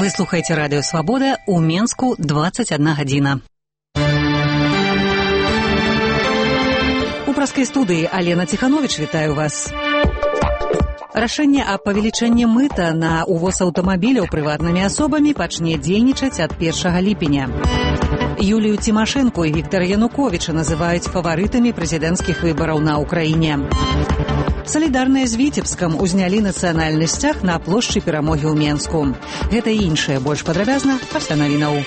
Вы слухаеце радыё Свабода, у Менску 21 гадзіна. У праскай студыі Алена Ціхановіч, вітаю вас. Рашэнне аб павелічэнні мыта на увоз аўтамабіляў прыватнымі асобамі пачне дзейнічаць ад 1 ліпеня. Юлію Цімашэнку і Віктара Януковіча называюць фаварытамі прэзідэнцкіх выбараў на Ўкраіне. Салідарныя з Віцебскам узнялі нацыянальны сцяг на плошчы Перамогі ў Менску. Гэта і іншае больш падрабязна пасля навінаў.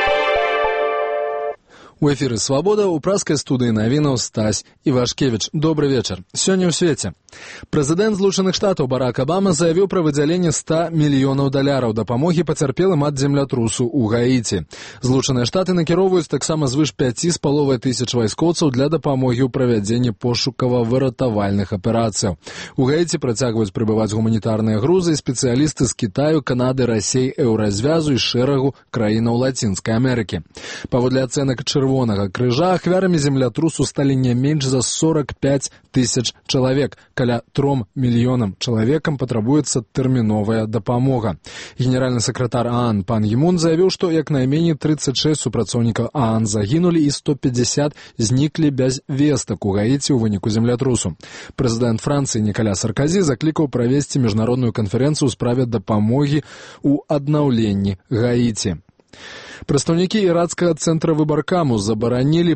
У эфіры «Свабода» у праскай студыі навінаў Стась Івашкевіч. Добры вечар. Сёння ў свеце. Прэзідэнт Злучаных Штатаў Барак Абама заявіў пра выдзяленне $100 мільёнаў дапамогі пацярпелым ад землятрусу ў Гаіці. Злучаныя Штаты накіроўваюць таксама звыш 5,5 тысяч вайскоўцаў для дапамогі ў правядзенні пошукава-выратавальных аперацыяў. У Гаіці працягваюць прыбываць гуманітарныя грузы і спецыялісты з Кітаю, Канады, Расіі, Еўразвязу і шэрагу краінаў Лацінскай Амерыкі. Паводле ацэнак Чырвонага крыжа ахвярамі землятрусу сталі не менш за 45 тысяч чалавек. Каля 3 мільёнам чалавекам патрабуецца тэрміновая дапамога. Генеральны сакратар ААН пан Гімун заявіў, што як найменей 36 супрацоўнікаў ААН загінулі і 150 зніклі без вестак у Гаіці ў выніку землятрусу. Прэзідэнт Францыі Нікаля Сарказі заклікаў правесці міжнародную канферэнцыю ў справе дапамогі ў аднаўленні Гаіці. Прадстаўнікі ірацкага цэнтра выбаркаму забаранілі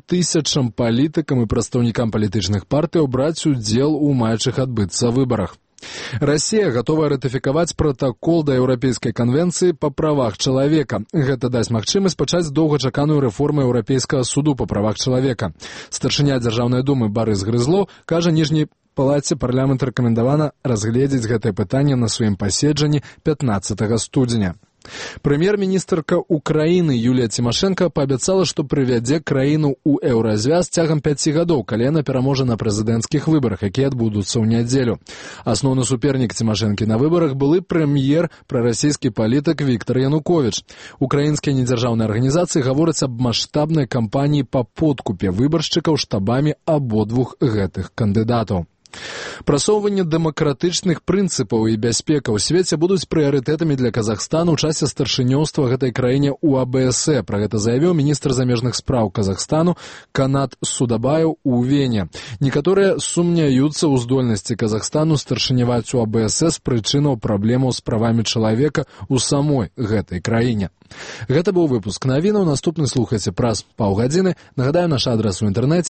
500 палітыкам і прадстаўнікам палітычных партый браць удзел у маючых адбыцца выбарах. Расія гатовая ратыфікаваць пратакол да Еўрапейскай канвенцыі па правах чалавека. Гэта дасць магчымасць пачаць доўгачаканую рэформу Еўрапейскага суду па правах чалавека. Старшыня Дзяржаўнай думы Барыс Грызло кажа, ніжняй палаце парламент рэкамендавана разгледзець гэтае пытанне на сваім паседжанні 15 студзеня. Прэм'ер-міністрка Украіны Юлія Цімашэнка паабяцала, што прывядзе краіну ў еўразвяз цягам 5 гадоў, калі яна пераможа на прэзідэнцкіх выбарах, якія адбудуцца ў нядзелю. Асноўны супернік Цімашэнкі на выбарах былы прэм'ер прарасійскі палітык Віктар Януковіч. Украінскія недзяржаўныя арганізацыі гавораць аб маштабнай кампаніі па подкупе выбаршчыкаў штабамі абодвух гэтых кандыдатаў. Прасоўванне дэмакратычных прынцыпаў і бяспека ў свеце будуць прыярытэтамі для Казахстану ў часе старшынёўства гэтай краіне ў АБСЭ. Пра гэта заявіў міністр замежных спраў Казахстану Канат Судабаев у Вене. Некаторыя сумняюцца ў здольнасці Казахстану старшыняваць у АБСЭ з прычынаў праблемаў з правамі чалавека ў самой гэтай краіне. Гэта быў выпуск навінаў. Наступны слухайце праз паўгадзіны. Нагадаю, наш адрас у інтэрнэце